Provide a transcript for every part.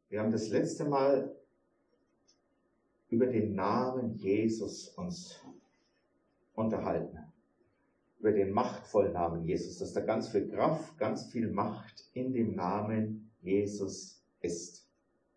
Wir haben das letzte Mal über den Namen Jesus uns unterhalten. Über den machtvollen Namen Jesus, dass da ganz viel Kraft, ganz viel Macht in dem Namen Jesus ist.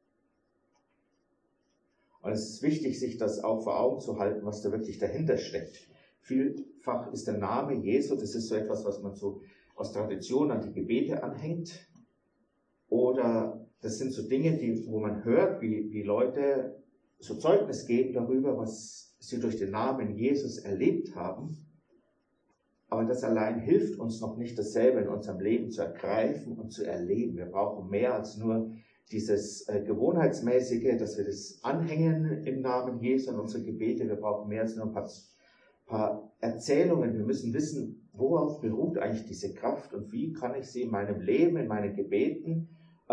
Und es ist wichtig, sich das auch vor Augen zu halten, was da wirklich dahinter steckt. Vielfach ist der Name Jesu, das ist so etwas, was man so aus Tradition an die Gebete anhängt. Oder das sind so Dinge, wo man hört, wie Leute so Zeugnis geben darüber, was sie durch den Namen Jesus erlebt haben. Aber das allein hilft uns noch nicht, dasselbe in unserem Leben zu ergreifen und zu erleben. Wir brauchen mehr als nur dieses Gewohnheitsmäßige, dass wir das anhängen im Namen Jesu in unsere Gebete. Wir brauchen mehr als nur ein paar Erzählungen. Wir müssen wissen, worauf beruht eigentlich diese Kraft und wie kann ich sie in meinem Leben, in meinen Gebeten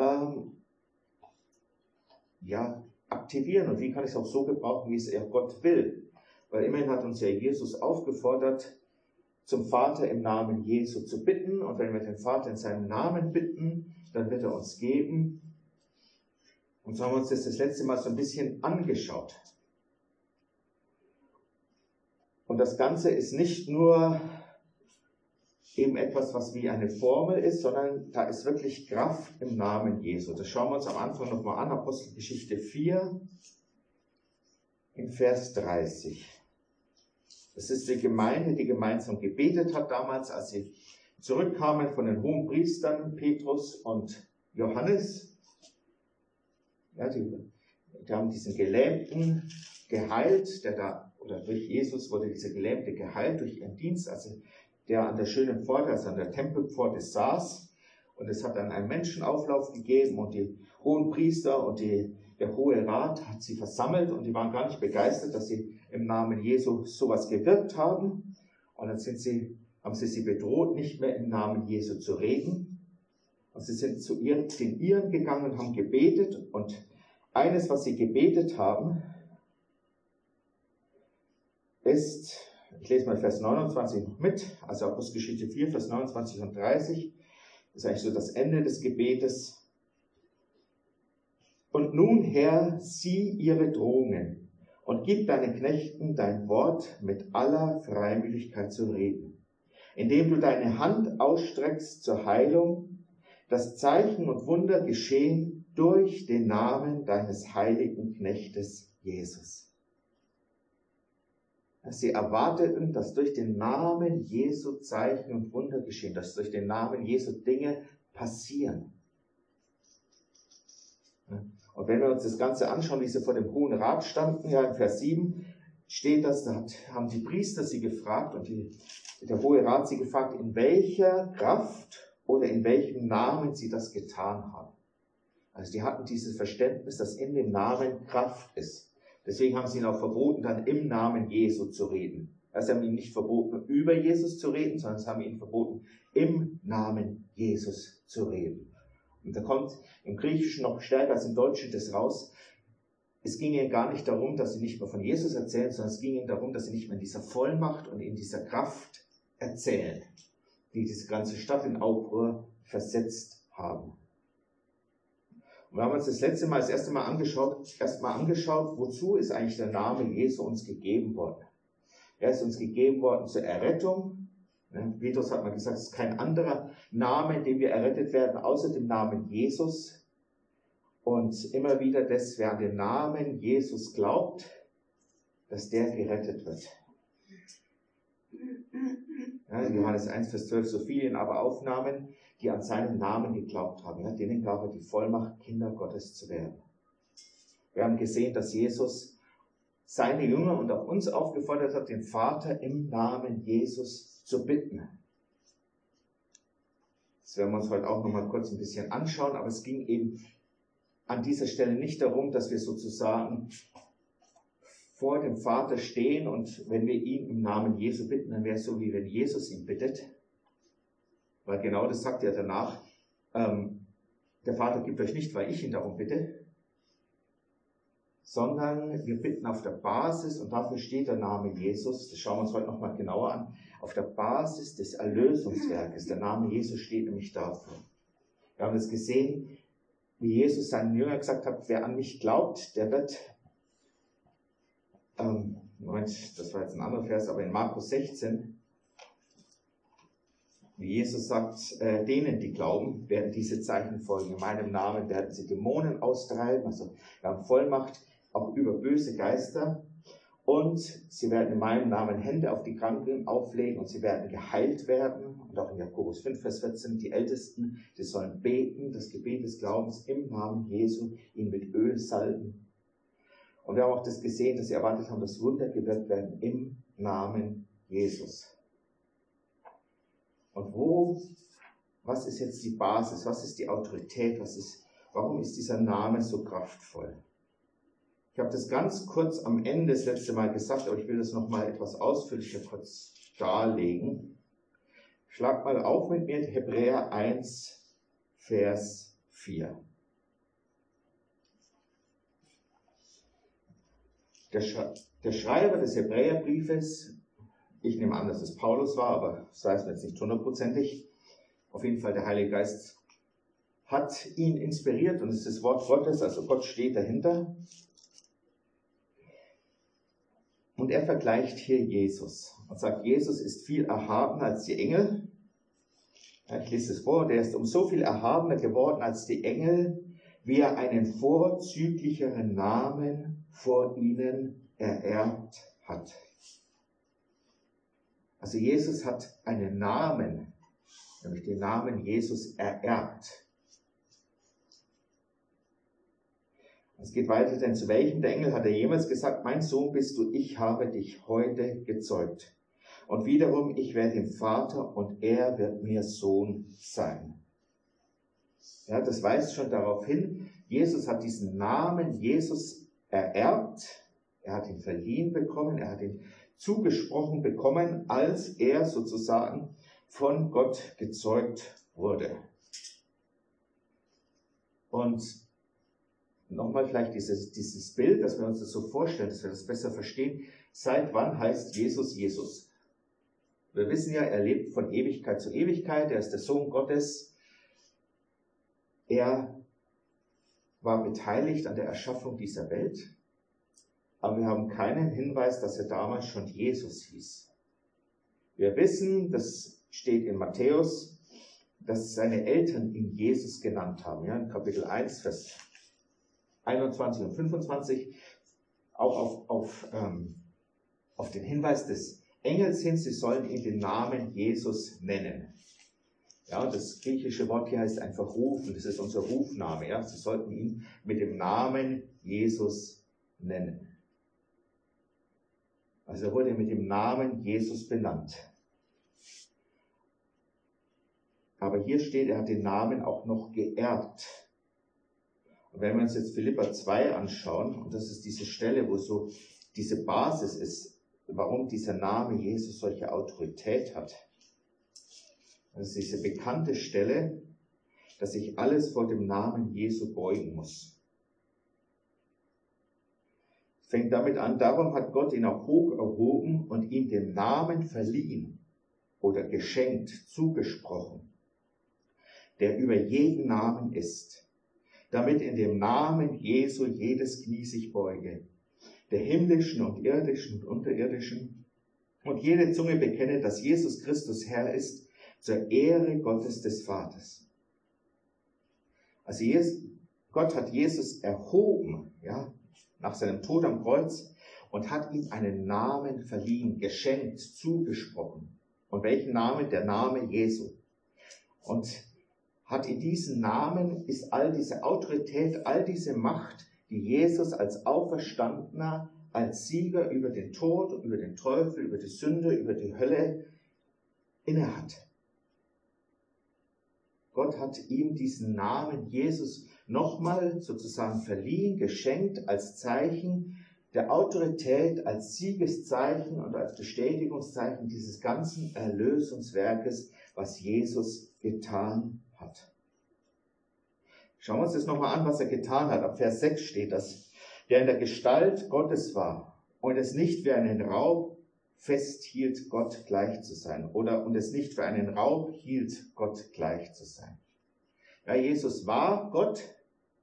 aktivieren und wie kann ich es auch so gebrauchen, wie es Gott will. Weil immerhin hat uns ja Jesus aufgefordert, zum Vater im Namen Jesu zu bitten. Und wenn wir den Vater in seinem Namen bitten, dann wird er uns geben. Und so haben wir uns das letzte Mal so ein bisschen angeschaut. Und das Ganze ist nicht nur eben etwas, was wie eine Formel ist, sondern da ist wirklich Kraft im Namen Jesu. Das schauen wir uns am Anfang nochmal an, Apostelgeschichte 4, in Vers 30. Das ist die Gemeinde, die gemeinsam gebetet hat damals, als sie zurückkamen von den hohen Priestern, Petrus und Johannes. Ja, die haben diesen Gelähmten geheilt, durch Jesus wurde dieser Gelähmte geheilt durch ihren Dienst, also der an der schönen Pforte, also an der Tempelpforte saß. Und es hat dann einen Menschenauflauf gegeben und die hohen Priester und der Hohe Rat hat sie versammelt und die waren gar nicht begeistert, dass sie im Namen Jesu sowas gewirkt haben. Und dann haben sie bedroht, nicht mehr im Namen Jesu zu reden. Und sie sind zu den Iren gegangen und haben gebetet. Und eines, was sie gebetet haben, ist, ich lese mal Vers 29 noch mit, also Apostelgeschichte 4, Vers 29 und 30. Das ist eigentlich so das Ende des Gebetes. Und nun, Herr, sieh ihre Drohungen und gib deinen Knechten dein Wort mit aller Freimütigkeit zu reden, indem du deine Hand ausstreckst zur Heilung, dass Zeichen und Wunder geschehen durch den Namen deines heiligen Knechtes Jesus. Sie erwarteten, dass durch den Namen Jesu Zeichen und Wunder geschehen, dass durch den Namen Jesu Dinge passieren. Und wenn wir uns das Ganze anschauen, wie sie vor dem Hohen Rat standen, ja in Vers 7 steht das, da haben die Priester sie gefragt und der Hohe Rat sie gefragt, in welcher Kraft oder in welchem Namen sie das getan haben. Also die hatten dieses Verständnis, dass in dem Namen Kraft ist. Deswegen haben sie ihn auch verboten, dann im Namen Jesu zu reden. Sie haben ihn nicht verboten, über Jesus zu reden, sondern sie haben ihn verboten, im Namen Jesus zu reden. Und da kommt im Griechischen noch stärker als im Deutschen das raus. Es ging ihnen gar nicht darum, dass sie nicht mehr von Jesus erzählen, sondern es ging ihnen darum, dass sie nicht mehr in dieser Vollmacht und in dieser Kraft erzählen, die diese ganze Stadt in Aufruhr versetzt haben. Und wir haben uns das erste Mal angeschaut, wozu ist eigentlich der Name Jesu uns gegeben worden. Er ist uns gegeben worden zur Errettung. Petrus hat mal gesagt, es ist kein anderer Name, in dem wir errettet werden, außer dem Namen Jesus. Und immer wieder wer an den Namen Jesus glaubt, dass der gerettet wird. Ja, in Johannes 1, Vers 12, so viele ihn aber aufnahmen, die an seinen Namen geglaubt haben. Ja, denen gab er die Vollmacht, Kinder Gottes zu werden. Wir haben gesehen, dass Jesus seine Jünger und auch uns aufgefordert hat, den Vater im Namen Jesus zu bitten. Das werden wir uns heute auch noch mal kurz ein bisschen anschauen, aber es ging eben an dieser Stelle nicht darum, dass wir sozusagen vor dem Vater stehen und wenn wir ihn im Namen Jesu bitten, dann wäre es so, wie wenn Jesus ihn bittet. Weil genau das sagt er danach, der Vater gibt euch nicht, weil ich ihn darum bitte, sondern wir bitten auf der Basis, und dafür steht der Name Jesus, das schauen wir uns heute nochmal genauer an, auf der Basis des Erlösungswerkes. Der Name Jesus steht nämlich dafür. Wir haben das gesehen, wie Jesus seinen Jüngern gesagt hat, wer an mich glaubt, der wird, Moment, das war jetzt ein anderer Vers, aber in Markus 16, wie Jesus sagt, denen, die glauben, werden diese Zeichen folgen. In meinem Namen werden sie Dämonen austreiben, also wir haben Vollmacht auch über böse Geister. Und sie werden in meinem Namen Hände auf die Kranken auflegen und sie werden geheilt werden. Und auch in Jakobus 5, Vers 14, die Ältesten, die sollen beten, das Gebet des Glaubens im Namen Jesu, ihn mit Öl salben. Und wir haben auch das gesehen, dass sie erwartet haben, dass Wunder gewirkt werden im Namen Jesus. Und was ist jetzt die Basis, was ist die Autorität, warum ist dieser Name so kraftvoll? Ich habe das ganz kurz am Ende das letzte Mal gesagt, aber ich will das nochmal etwas ausführlicher kurz darlegen. Schlag mal auf mit mir Hebräer 1, Vers 4. Der Schreiber des Hebräerbriefes, ich nehme an, dass es Paulus war, aber das weiß man jetzt nicht hundertprozentig, auf jeden Fall der Heilige Geist hat ihn inspiriert und es ist das Wort Gottes, also Gott steht dahinter. Und er vergleicht hier Jesus und sagt, Jesus ist viel erhabener als die Engel. Ja, ich lese es vor, der ist um so viel erhabener geworden als die Engel, wie er einen vorzüglicheren Namen vor ihnen ererbt hat. Also Jesus hat einen Namen, nämlich den Namen Jesus ererbt. Es geht weiter, denn zu welchem der Engel hat er jemals gesagt, mein Sohn bist du, ich habe dich heute gezeugt. Und wiederum, ich werde ihm Vater und er wird mir Sohn sein. Ja, das weist schon darauf hin, Jesus hat diesen Namen Jesus ererbt, er hat ihn verliehen bekommen, er hat ihn zugesprochen bekommen, als er sozusagen von Gott gezeugt wurde. Und nochmal vielleicht dieses Bild, dass wir uns das so vorstellen, dass wir das besser verstehen. Seit wann heißt Jesus Jesus? Wir wissen ja, er lebt von Ewigkeit zu Ewigkeit, er ist der Sohn Gottes. Er war beteiligt an der Erschaffung dieser Welt, aber wir haben keinen Hinweis, dass er damals schon Jesus hieß. Wir wissen, das steht in Matthäus, dass seine Eltern ihn Jesus genannt haben. Ja, in Kapitel 1, Vers 21 und 25, auch auf den Hinweis des Engels hin, sie sollen ihn den Namen Jesus nennen. Ja, das griechische Wort hier heißt einfach rufen, das ist unser Rufname. Ja, sie sollten ihn mit dem Namen Jesus nennen. Also er wurde mit dem Namen Jesus benannt. Aber hier steht, er hat den Namen auch noch geerbt. Und wenn wir uns jetzt Philipper 2 anschauen, und das ist diese Stelle, wo so diese Basis ist, warum dieser Name Jesus solche Autorität hat. Das ist diese bekannte Stelle, dass sich alles vor dem Namen Jesu beugen muss. Es fängt damit an, darum hat Gott ihn auch hoch erhoben und ihm den Namen verliehen oder geschenkt, zugesprochen, der über jeden Namen ist, damit in dem Namen Jesu jedes Knie sich beuge, der himmlischen und irdischen und unterirdischen, und jede Zunge bekenne, dass Jesus Christus Herr ist, zur Ehre Gottes des Vaters. Also Gott hat Jesus erhoben, ja, nach seinem Tod am Kreuz und hat ihm einen Namen verliehen, geschenkt, zugesprochen. Und welchen Namen? Der Name Jesu. Und hat in diesem Namen ist all diese Autorität, all diese Macht, die Jesus als Auferstandener, als Sieger über den Tod, über den Teufel, über die Sünde, über die Hölle innehat. Gott hat ihm diesen Namen Jesus nochmal sozusagen verliehen, geschenkt als Zeichen der Autorität, als Siegeszeichen und als Bestätigungszeichen dieses ganzen Erlösungswerkes, was Jesus getan hat. Schauen wir uns das nochmal an, was er getan hat. Ab Vers 6 steht das, der in der Gestalt Gottes war und es nicht für einen Raub festhielt, Gott gleich zu sein. Und es nicht für einen Raub hielt, Gott gleich zu sein. Ja, Jesus war Gott,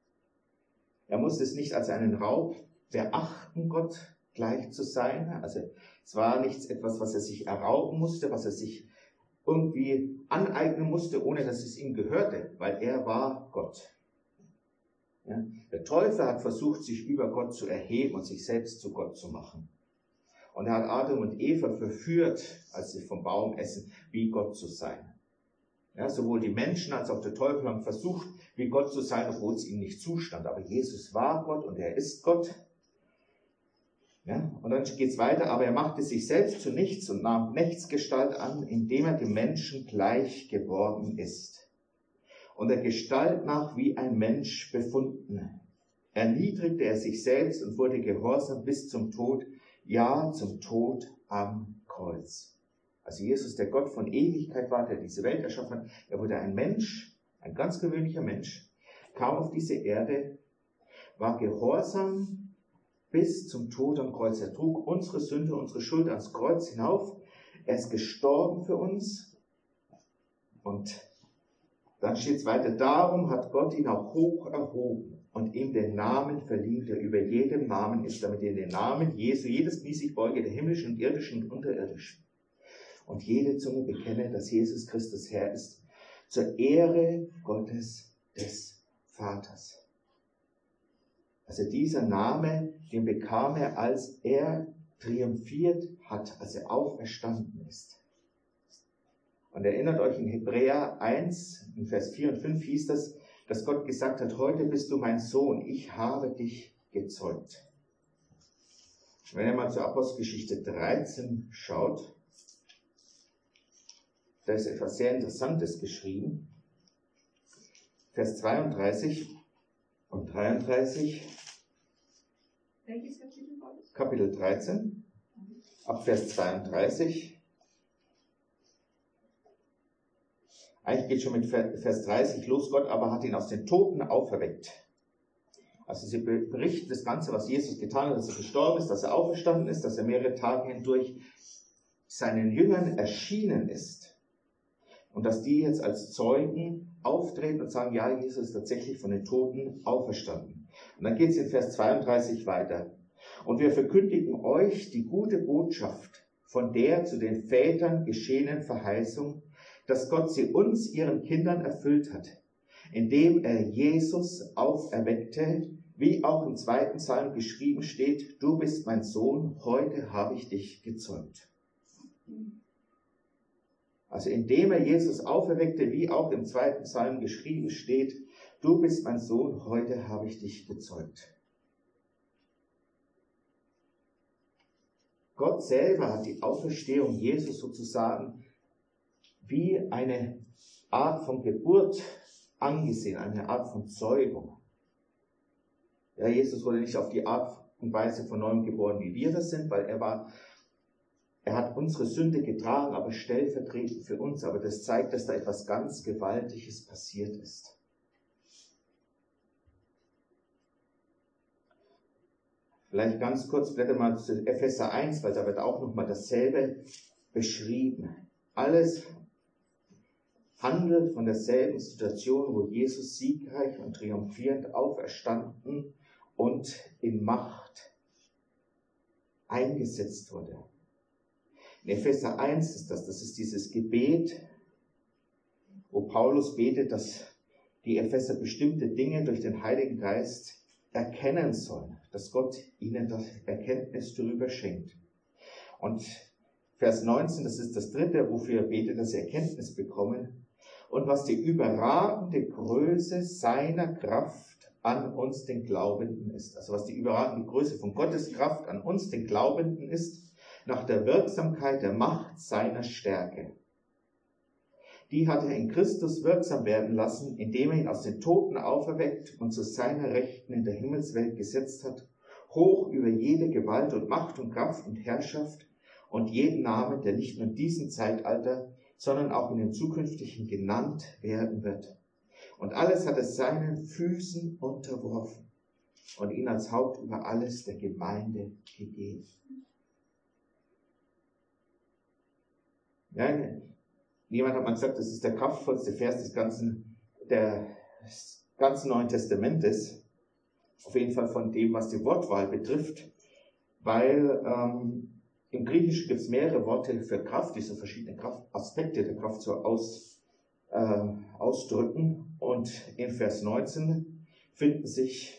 Er musste es nicht als einen Raub beachten, Gott gleich zu sein. Also es war nichts etwas, was er sich errauben musste, was er sich irgendwie aneignen musste, ohne dass es ihm gehörte, weil er war Gott. Ja? Der Teufel hat versucht, sich über Gott zu erheben und sich selbst zu Gott zu machen. Und er hat Adam und Eva verführt, als sie vom Baum essen, wie Gott zu sein. Ja, sowohl die Menschen als auch der Teufel haben versucht, wie Gott zu sein, obwohl es ihm nicht zustand. Aber Jesus war Gott und er ist Gott. Ja, und dann geht es weiter, aber er machte sich selbst zu nichts und nahm Knechtsgestalt an, indem er dem Menschen gleich geworden ist. Und der Gestalt nach wie ein Mensch befunden. Erniedrigte er sich selbst und wurde gehorsam bis zum Tod, ja, zum Tod am Kreuz. Also Jesus, der Gott von Ewigkeit war, der diese Welt erschaffen hat, er wurde ein Mensch, ein ganz gewöhnlicher Mensch, kam auf diese Erde, war gehorsam bis zum Tod am Kreuz. Er trug unsere Sünde, unsere Schuld ans Kreuz hinauf. Er ist gestorben für uns. Und dann steht es weiter, darum hat Gott ihn auch hoch erhoben und ihm den Namen verliehen, der über jedem Namen ist, damit in den Namen Jesu jedes Knie sich beuge, der himmlischen und irdischen und unterirdischen. Und jede Zunge bekenne, dass Jesus Christus Herr ist, zur Ehre Gottes des Vaters. Also dieser Name, den bekam er, als er triumphiert hat, als er auferstanden ist. Und erinnert euch, in Hebräer 1, in Vers 4 und 5 hieß das, dass Gott gesagt hat, heute bist du mein Sohn, ich habe dich gezeugt. Wenn ihr mal zur Apostelgeschichte 13 schaut, da ist etwas sehr Interessantes geschrieben. Vers 32 und 33. Welches Kapitel war das? Kapitel 13, ab Vers 32. Eigentlich geht schon mit Vers 30 los. Gott aber hat ihn aus den Toten auferweckt. Also sie berichten das Ganze, was Jesus getan hat, dass er gestorben ist, dass er auferstanden ist, dass er mehrere Tage hindurch seinen Jüngern erschienen ist. Und dass die jetzt als Zeugen auftreten und sagen, ja, Jesus ist tatsächlich von den Toten auferstanden. Und dann geht es in Vers 32 weiter. Und wir verkündigen euch die gute Botschaft von der zu den Vätern geschehenen Verheißung, dass Gott sie uns, ihren Kindern, erfüllt hat, indem er Jesus auferweckte, wie auch im 2. Psalm geschrieben steht, du bist mein Sohn, heute habe ich dich gezeugt. Also indem er Jesus auferweckte, wie auch im 2. Psalm geschrieben steht, du bist mein Sohn, heute habe ich dich gezeugt. Gott selber hat die Auferstehung Jesus sozusagen wie eine Art von Geburt angesehen, eine Art von Zeugung. Ja, Jesus wurde nicht auf die Art und Weise von neuem geboren, wie wir das sind, weil er hat unsere Sünde getragen, aber stellvertretend für uns. Aber das zeigt, dass da etwas ganz Gewaltiges passiert ist. Vielleicht ganz kurz blätter mal zu Epheser 1, weil da wird auch nochmal dasselbe beschrieben. Alles handelt von derselben Situation, wo Jesus siegreich und triumphierend auferstanden und in Macht eingesetzt wurde. In Epheser 1 ist das ist dieses Gebet, wo Paulus betet, dass die Epheser bestimmte Dinge durch den Heiligen Geist erkennen sollen, dass Gott ihnen das Erkenntnis darüber schenkt. Und Vers 19, das ist das dritte, wofür er betet, dass sie Erkenntnis bekommen und was die überragende Größe seiner Kraft an uns, den Glaubenden, ist. Also was die überragende Größe von Gottes Kraft an uns, den Glaubenden, ist, nach der Wirksamkeit der Macht seiner Stärke. Die hat er in Christus wirksam werden lassen, indem er ihn aus den Toten auferweckt und zu seiner Rechten in der Himmelswelt gesetzt hat, hoch über jede Gewalt und Macht und Kraft und Herrschaft und jeden Namen, der nicht nur in diesem Zeitalter, sondern auch in dem zukünftigen genannt werden wird. Und alles hat es seinen Füßen unterworfen und ihn als Haupt über alles der Gemeinde gegeben. Ja, jemand hat mal gesagt, das ist der kraftvollste Vers des ganzen Neuen Testamentes. Auf jeden Fall von dem, was die Wortwahl betrifft, weil im Griechischen gibt es mehrere Worte für Kraft, die so verschiedene Aspekte der Kraft so ausdrücken. Und in Vers 19 finden sich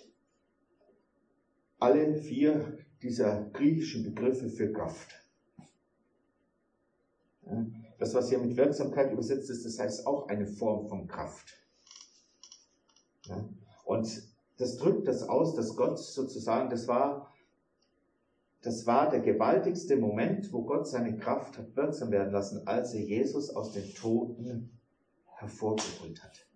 alle 4 dieser griechischen Begriffe für Kraft. Das, was hier mit Wirksamkeit übersetzt ist, das heißt auch eine Form von Kraft. Und das drückt das aus, dass Gott sozusagen, das war der gewaltigste Moment, wo Gott seine Kraft hat wirksam werden lassen, als er Jesus aus den Toten hervorgeholt hat.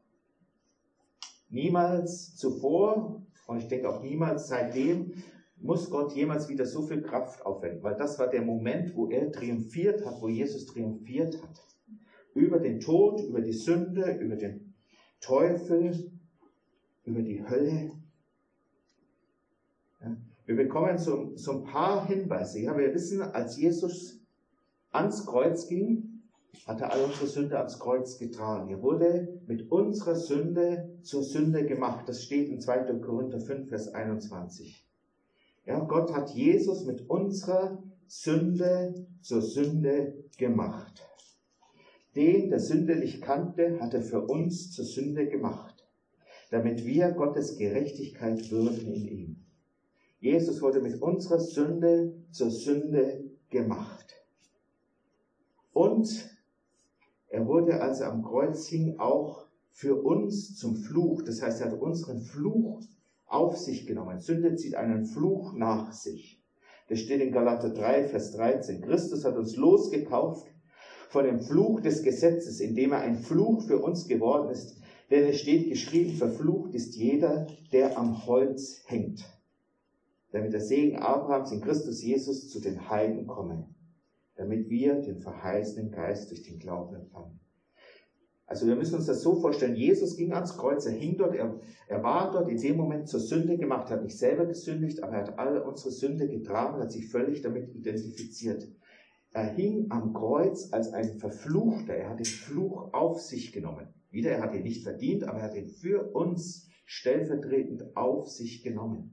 Niemals zuvor, und ich denke auch niemals seitdem, muss Gott jemals wieder so viel Kraft aufwenden, weil das war der Moment, wo er triumphiert hat, wo Jesus triumphiert hat. Über den Tod, über die Sünde, über den Teufel, über die Hölle. Ja, wir bekommen so ein paar Hinweise. Ja, wir wissen, als Jesus ans Kreuz ging, hat er all unsere Sünde ans Kreuz getragen. Er wurde mit unserer Sünde zur Sünde gemacht. Das steht in 2. Korinther 5, Vers 21. Ja, Gott hat Jesus mit unserer Sünde zur Sünde gemacht. Den, der Sünde nicht kannte, hat er für uns zur Sünde gemacht, damit wir Gottes Gerechtigkeit würden in ihm. Jesus wurde mit unserer Sünde zur Sünde gemacht. Und er wurde, als er am Kreuz hing, auch für uns zum Fluch. Das heißt, er hat unseren Fluch auf sich genommen. Sünde zieht einen Fluch nach sich. Das steht in Galater 3, Vers 13. Christus hat uns losgekauft von dem Fluch des Gesetzes, indem er ein Fluch für uns geworden ist. Denn es steht geschrieben, verflucht ist jeder, der am Holz hängt, damit der Segen Abrahams in Christus Jesus zu den Heiden komme, damit wir den verheißenen Geist durch den Glauben empfangen. Also wir müssen uns das so vorstellen, Jesus ging ans Kreuz, er hing dort, er war dort in dem Moment zur Sünde gemacht, hat nicht selber gesündigt, aber er hat alle unsere Sünde getragen, hat sich völlig damit identifiziert. Er hing am Kreuz als ein Verfluchter, er hat den Fluch auf sich genommen. Wieder, er hat ihn nicht verdient, aber er hat ihn für uns stellvertretend auf sich genommen.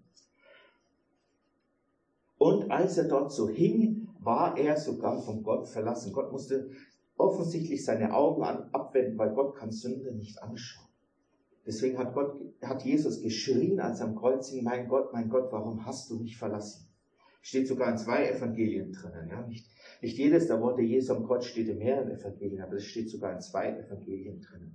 Und als er dort so hing, war er sogar von Gott verlassen. Gott musste offensichtlich seine Augen abwenden, weil Gott kann Sünde nicht anschauen. Deswegen hat Jesus geschrien, als er am Kreuz hing, mein Gott, warum hast du mich verlassen? Steht sogar in 2 Evangelien drinnen. Ja? Nicht jedes der Worte Jesu am Kreuz steht in mehreren Evangelien, aber es steht sogar in 2 Evangelien drinnen.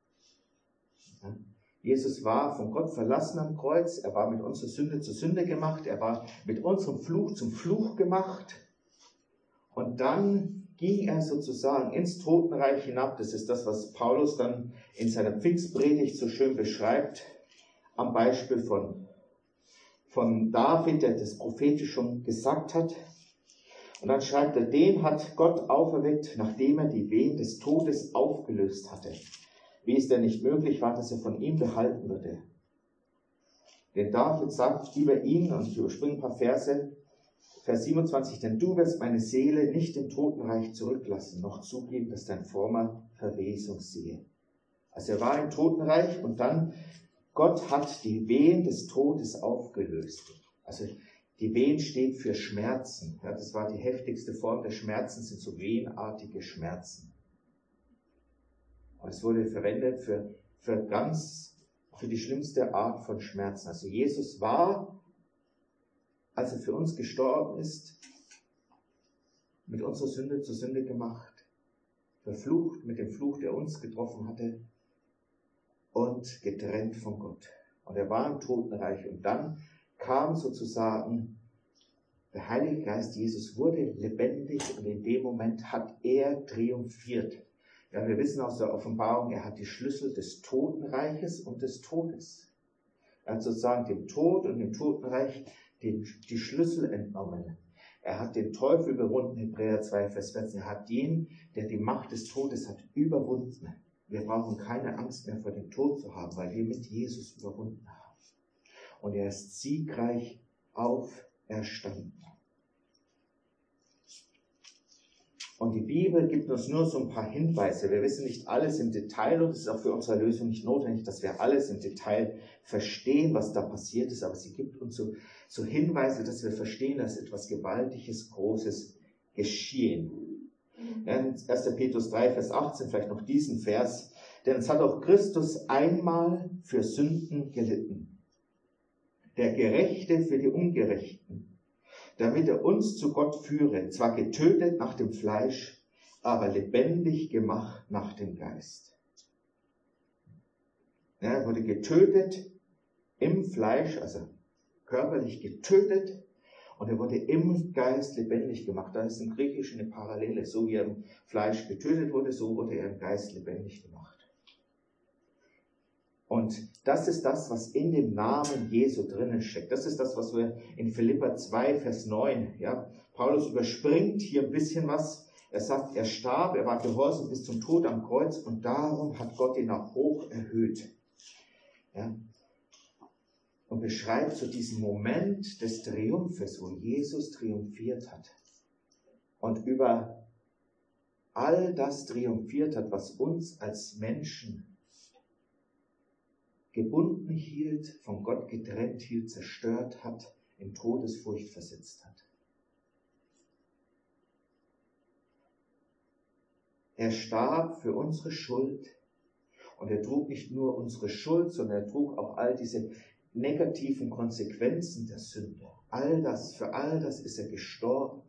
Ja? Jesus war von Gott verlassen am Kreuz, er war mit unserer Sünde zur Sünde gemacht, er war mit unserem Fluch zum Fluch gemacht und dann ging er sozusagen ins Totenreich hinab. Das ist das, was Paulus dann in seiner Pfingstpredigt so schön beschreibt, am Beispiel von David, der das prophetisch schon gesagt hat. Und dann schreibt er, den hat Gott auferweckt, nachdem er die Wehen des Todes aufgelöst hatte, wie es denn nicht möglich war, dass er von ihm behalten würde. Denn David sagt über ihn, und ich überspringe ein paar Verse, Vers 27, denn du wirst meine Seele nicht im Totenreich zurücklassen, noch zugeben, dass dein Former Verwesung sehe. Also er war im Totenreich und dann, Gott hat die Wehen des Todes aufgelöst. Also die Wehen steht für Schmerzen. Ja, das war die heftigste Form der Schmerzen, sind so wehenartige Schmerzen. Und es wurde verwendet für die schlimmste Art von Schmerzen. Also Jesus war, als er für uns gestorben ist, mit unserer Sünde zur Sünde gemacht, verflucht mit dem Fluch, der uns getroffen hatte und getrennt von Gott. Und er war im Totenreich und dann kam sozusagen der Heilige Geist, Jesus wurde lebendig und in dem Moment hat er triumphiert. Ja, wir wissen aus der Offenbarung, er hat die Schlüssel des Totenreiches und des Todes. Er hat sozusagen dem Tod und dem Totenreich die Schlüssel entnommen. Er hat den Teufel überwunden, Hebräer 2, Vers 14. Er hat den, der die Macht des Todes hat, überwunden. Wir brauchen keine Angst mehr vor dem Tod zu haben, weil wir mit Jesus überwunden haben. Und er ist siegreich auferstanden. Und die Bibel gibt uns nur so ein paar Hinweise. Wir wissen nicht alles im Detail und es ist auch für unsere Erlösung nicht notwendig, dass wir alles im Detail verstehen, was da passiert ist. Aber sie gibt uns so Hinweise, dass wir verstehen, dass etwas Gewaltiges, Großes geschehen. Ja, in 1. Petrus 3, Vers 18, vielleicht noch diesen Vers. Denn es hat auch Christus einmal für Sünden gelitten. Der Gerechte für die Ungerechten, damit er uns zu Gott führe, zwar getötet nach dem Fleisch, aber lebendig gemacht nach dem Geist. Ja, er wurde getötet im Fleisch, also körperlich getötet, und er wurde im Geist lebendig gemacht. Da ist im Griechischen eine Parallele. So wie er im Fleisch getötet wurde, so wurde er im Geist lebendig gemacht. Und das ist das, was in dem Namen Jesu drinnen steckt. Das ist das, was wir in Philipper 2, Vers 9, ja. Paulus überspringt hier ein bisschen was. Er sagt, er starb, er war gehorsam bis zum Tod am Kreuz und darum hat Gott ihn auch hoch erhöht. Ja. Und beschreibt so diesen Moment des Triumphes, wo Jesus triumphiert hat. Und über all das triumphiert hat, was uns als Menschen gebunden hielt, von Gott getrennt hielt, zerstört hat, in Todesfurcht versetzt hat. Er starb für unsere Schuld und er trug nicht nur unsere Schuld, sondern er trug auch all diese negativen Konsequenzen der Sünde. Für all das ist er gestorben.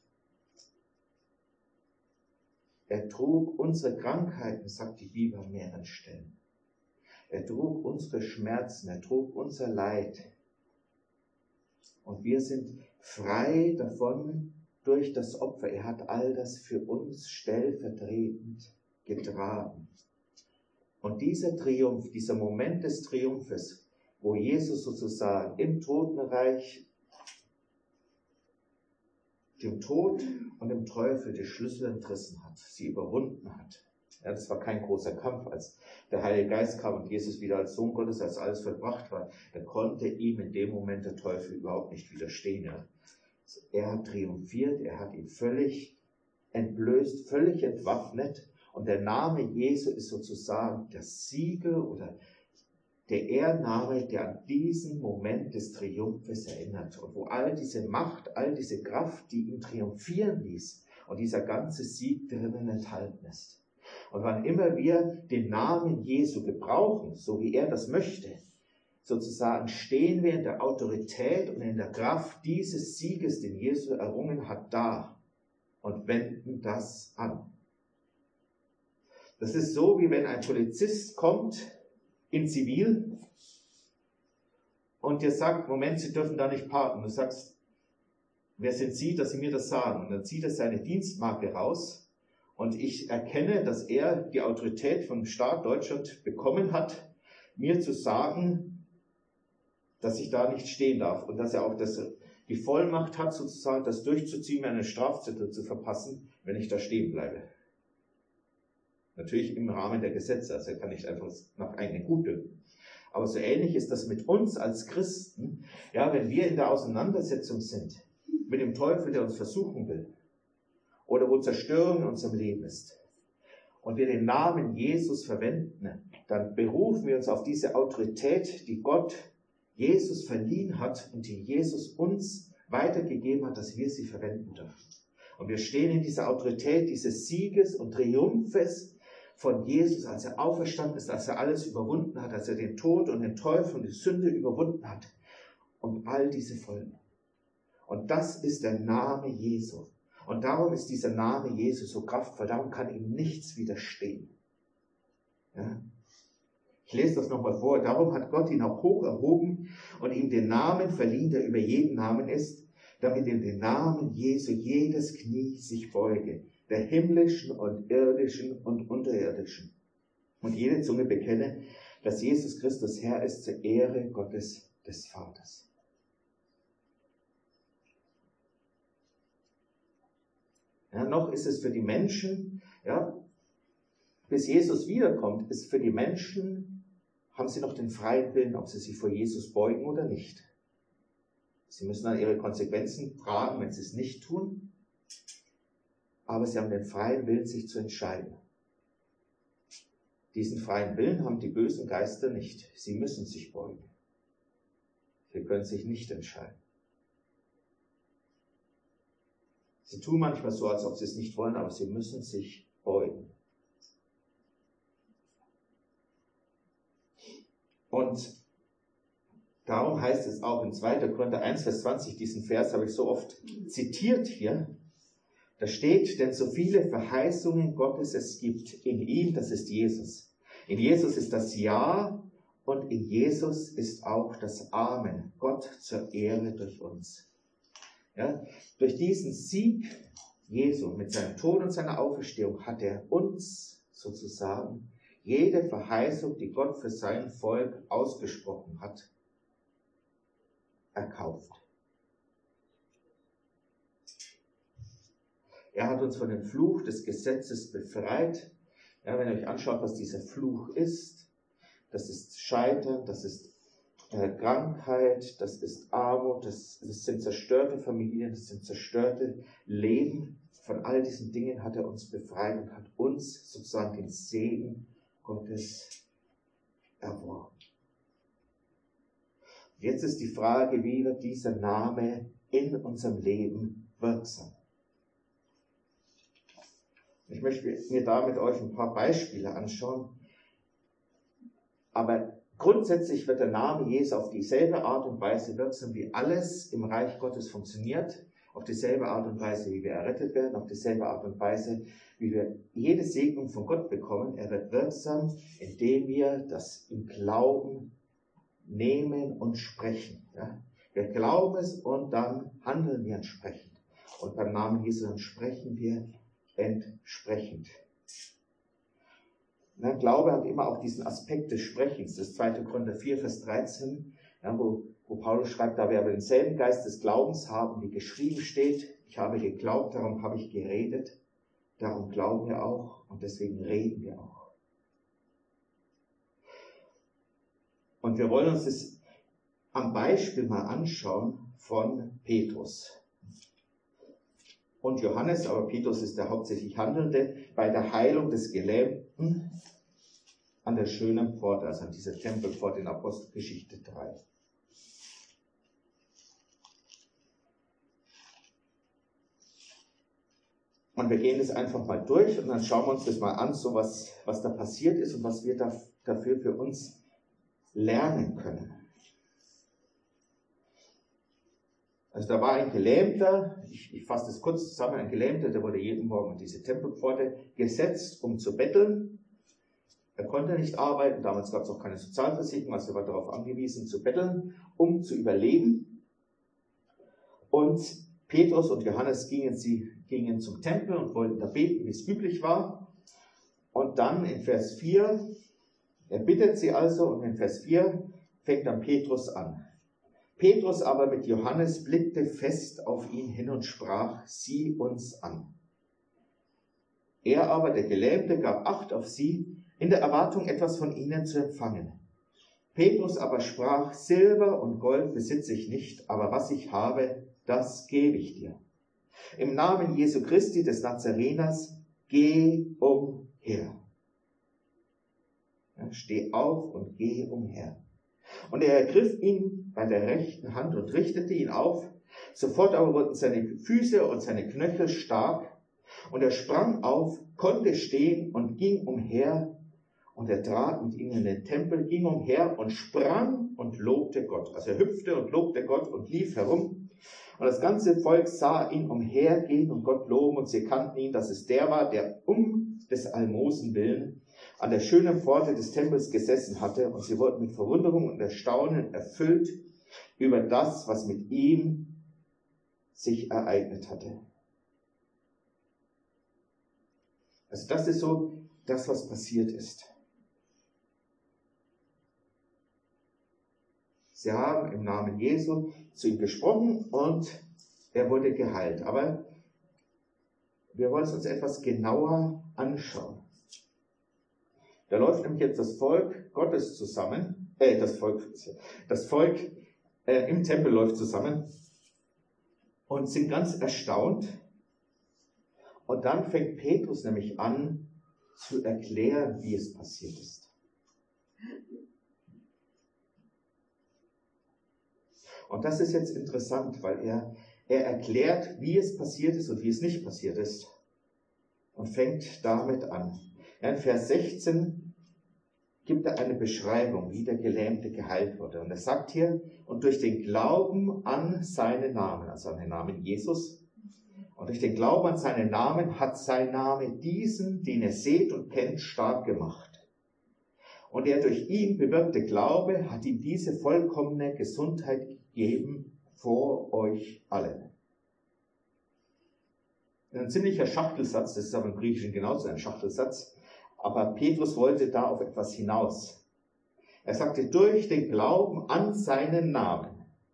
Er trug unsere Krankheiten, sagt die Bibel an mehreren Stellen. Er trug unsere Schmerzen, er trug unser Leid. Und wir sind frei davon durch das Opfer. Er hat all das für uns stellvertretend getragen. Und dieser Triumph, dieser Moment des Triumphes, wo Jesus sozusagen im Totenreich dem Tod und dem Teufel die Schlüssel entrissen hat, sie überwunden hat. Ja, das war kein großer Kampf, als der Heilige Geist kam und Jesus wieder als Sohn Gottes, als alles vollbracht war. Da konnte ihm in dem Moment der Teufel überhaupt nicht widerstehen. Ja. Er hat triumphiert, er hat ihn völlig entblößt, völlig entwaffnet. Und der Name Jesu ist sozusagen das Siegel oder der Ehrenname, der an diesen Moment des Triumphes erinnert. Und wo all diese Macht, all diese Kraft, die ihn triumphieren ließ und dieser ganze Sieg drinnen enthalten ist. Und wann immer wir den Namen Jesu gebrauchen, so wie er das möchte, sozusagen stehen wir in der Autorität und in der Kraft dieses Sieges, den Jesus errungen hat, da und wenden das an. Das ist so, wie wenn ein Polizist kommt in Zivil und dir sagt, Moment, Sie dürfen da nicht parken. Du sagst, wer sind Sie, dass Sie mir das sagen? Und dann zieht er seine Dienstmarke raus. Und ich erkenne, dass er die Autorität vom Staat Deutschland bekommen hat, mir zu sagen, dass ich da nicht stehen darf. Und dass er auch die Vollmacht hat, sozusagen das durchzuziehen, mir eine Strafzettel zu verpassen, wenn ich da stehen bleibe. Natürlich im Rahmen der Gesetze, also er kann nicht einfach nach eigenem Gutdünken. Aber so ähnlich ist das mit uns als Christen, ja, wenn wir in der Auseinandersetzung sind mit dem Teufel, der uns versuchen will, oder wo Zerstörung in unserem Leben ist, und wir den Namen Jesus verwenden, dann berufen wir uns auf diese Autorität, die Gott Jesus verliehen hat und die Jesus uns weitergegeben hat, dass wir sie verwenden dürfen. Und wir stehen in dieser Autorität dieses Sieges und Triumphes von Jesus, als er auferstanden ist, als er alles überwunden hat, als er den Tod und den Teufel und die Sünde überwunden hat und all diese Folgen. Und das ist der Name Jesu. Und darum ist dieser Name Jesus so kraftvoll, darum kann ihm nichts widerstehen. Ja? Ich lese das nochmal vor. Darum hat Gott ihn auch hoch erhoben und ihm den Namen verliehen, der über jeden Namen ist, damit in den Namen Jesu jedes Knie sich beuge, der himmlischen und irdischen und unterirdischen. Und jede Zunge bekenne, dass Jesus Christus Herr ist zur Ehre Gottes des Vaters. Ja, noch ist es für die Menschen, ja, bis Jesus wiederkommt, ist für die Menschen, haben sie noch den freien Willen, ob sie sich vor Jesus beugen oder nicht. Sie müssen dann ihre Konsequenzen tragen, wenn sie es nicht tun. aber sie haben den freien Willen, sich zu entscheiden. Diesen freien Willen haben die bösen Geister nicht. Sie müssen sich beugen. Sie können sich nicht entscheiden. Sie tun manchmal so, als ob sie es nicht wollen, aber sie müssen sich beugen. Und darum heißt es auch in 2. Korinther 1, Vers 20, diesen Vers habe ich so oft zitiert hier. Da steht, denn so viele Verheißungen Gottes es gibt in ihm, das ist Jesus. In Jesus ist das Ja und in Jesus ist auch das Amen. Gott zur Ehre durch uns. Ja, durch diesen Sieg Jesu mit seinem Tod und seiner Auferstehung hat er uns sozusagen jede Verheißung, die Gott für sein Volk ausgesprochen hat, erkauft. Er hat uns von dem Fluch des Gesetzes befreit. Ja, wenn ihr euch anschaut, was dieser Fluch ist, das ist Scheitern, das ist Krankheit, das ist Armut, das sind zerstörte Familien, das sind zerstörte Leben. Von all diesen Dingen hat er uns befreit und hat uns sozusagen den Segen Gottes erworben. Jetzt ist die Frage, wie wird dieser Name in unserem Leben wirksam? Ich möchte mir da mit euch ein paar Beispiele anschauen, aber grundsätzlich wird der Name Jesu auf dieselbe Art und Weise wirksam, wie alles im Reich Gottes funktioniert, auf dieselbe Art und Weise, wie wir errettet werden, auf dieselbe Art und Weise, wie wir jede Segnung von Gott bekommen. Er wird wirksam, indem wir das im Glauben nehmen und sprechen. Ja? Wir glauben es und dann handeln wir entsprechend. Und beim Namen Jesu dann sprechen wir entsprechend. Ja, Glaube hat immer auch diesen Aspekt des Sprechens. Das 2. Korinther 4, Vers 13, ja, wo Paulus schreibt, da wir aber denselben Geist des Glaubens haben, wie geschrieben steht, ich habe geglaubt, darum habe ich geredet, darum glauben wir auch und deswegen reden wir auch. Und wir wollen uns das am Beispiel mal anschauen von Petrus und Johannes, aber Petrus ist der hauptsächlich Handelnde, bei der Heilung des Gelähmten an der schönen Pforte, also an dieser Tempelpforte in Apostelgeschichte 3. Und wir gehen das einfach mal durch und dann schauen wir uns das mal an, so was da passiert ist und was wir dafür für uns lernen können. Also da war ein Gelähmter, ich fasse das kurz zusammen, ein Gelähmter, der wurde jeden Morgen an diese Tempelpforte gesetzt, um zu betteln. Er konnte nicht arbeiten, damals gab es auch keine Sozialversicherung, also er war darauf angewiesen zu betteln, um zu überleben. Und Petrus und Johannes gingen zum Tempel und wollten da beten, wie es üblich war. Und dann in Vers 4, er bittet sie also, und in Vers 4 fängt dann Petrus an. Petrus aber mit Johannes blickte fest auf ihn hin und sprach, sieh uns an. Er aber, der Gelähmte, gab Acht auf sie, in der Erwartung, etwas von ihnen zu empfangen. Petrus aber sprach, Silber und Gold besitze ich nicht, aber was ich habe, das gebe ich dir. Im Namen Jesu Christi des Nazareners, geh umher. Ja, steh auf und geh umher. Und er ergriff ihn bei der rechten Hand und richtete ihn auf. Sofort aber wurden seine Füße und seine Knöchel stark. Und er sprang auf, konnte stehen und ging umher. Und er trat mit ihnen in den Tempel, ging umher und sprang und lobte Gott. Also er hüpfte und lobte Gott und lief herum. Und das ganze Volk sah ihn umhergehen und Gott loben. Und sie kannten ihn, dass es der war, der um des Almosen willen an der schönen Pforte des Tempels gesessen hatte. Und sie wurden mit Verwunderung und Erstaunen erfüllt über das, was mit ihm sich ereignet hatte. Also das ist so das, was passiert ist. Sie haben im Namen Jesu zu ihm gesprochen und er wurde geheilt. Aber wir wollen es uns etwas genauer anschauen. Da läuft nämlich jetzt das Volk Gottes zusammen, das Volk im Tempel läuft zusammen und sind ganz erstaunt. Und dann fängt Petrus nämlich an zu erklären, wie es passiert ist. Und das ist jetzt interessant, weil er erklärt, wie es passiert ist und wie es nicht passiert ist. Und fängt damit an. In Vers 16 gibt er eine Beschreibung, wie der Gelähmte geheilt wurde. Und er sagt hier, und durch den Glauben an seinen Namen, also an den Namen Jesus, und durch den Glauben an seinen Namen hat sein Name diesen, den ihr seht und kennt, stark gemacht. Und der durch ihn bewirkte Glaube hat ihm diese vollkommene Gesundheit gegeben vor euch allen. Ein ziemlicher Schachtelsatz, das ist aber im Griechischen genauso ein Schachtelsatz, aber Petrus wollte da auf etwas hinaus. Er sagte, durch den Glauben an seinen Namen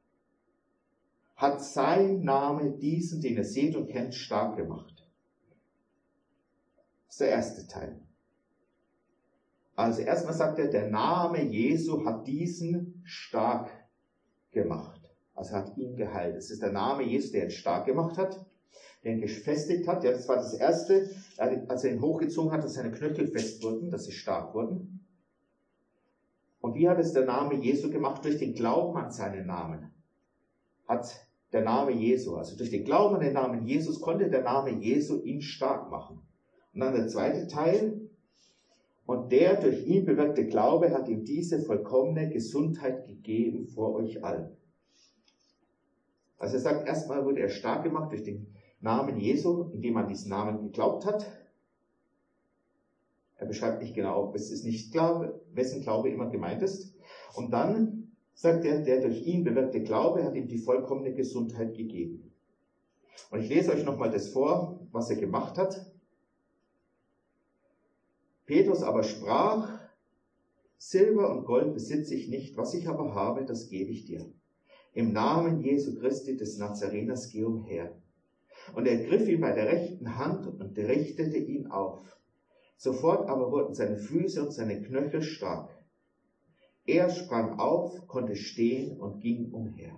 hat sein Name diesen, den ihr seht und kennt, stark gemacht. Das ist der erste Teil. Also erstmal sagt er, der Name Jesu hat diesen stark gemacht. Also hat ihn geheilt. Es ist der Name Jesu, der ihn stark gemacht hat, der ihn gefestigt hat. Ja, das war das Erste, als er ihn hochgezogen hat, dass seine Knöchel fest wurden, dass sie stark wurden. Und wie hat es der Name Jesu gemacht? Durch den Glauben an seinen Namen hat der Name Jesu, also durch den Glauben an den Namen Jesus, konnte der Name Jesu ihn stark machen. Und dann der zweite Teil, und der durch ihn bewirkte Glaube hat ihm diese vollkommene Gesundheit gegeben vor euch allen. Also er sagt, erstmal wurde er stark gemacht durch den Namen Jesu, indem man diesen Namen geglaubt hat. Er beschreibt nicht genau, es ist nicht klar, wessen Glaube immer gemeint ist. Und dann sagt er, der durch ihn bewirkte Glaube hat ihm die vollkommene Gesundheit gegeben. Und ich lese euch nochmal das vor, was er gemacht hat. Petrus aber sprach, Silber und Gold besitze ich nicht, was ich aber habe, das gebe ich dir. Im Namen Jesu Christi des Nazareners geh umher. Und er griff ihn bei der rechten Hand und richtete ihn auf. Sofort aber wurden seine Füße und seine Knöchel stark. Er sprang auf, konnte stehen und ging umher.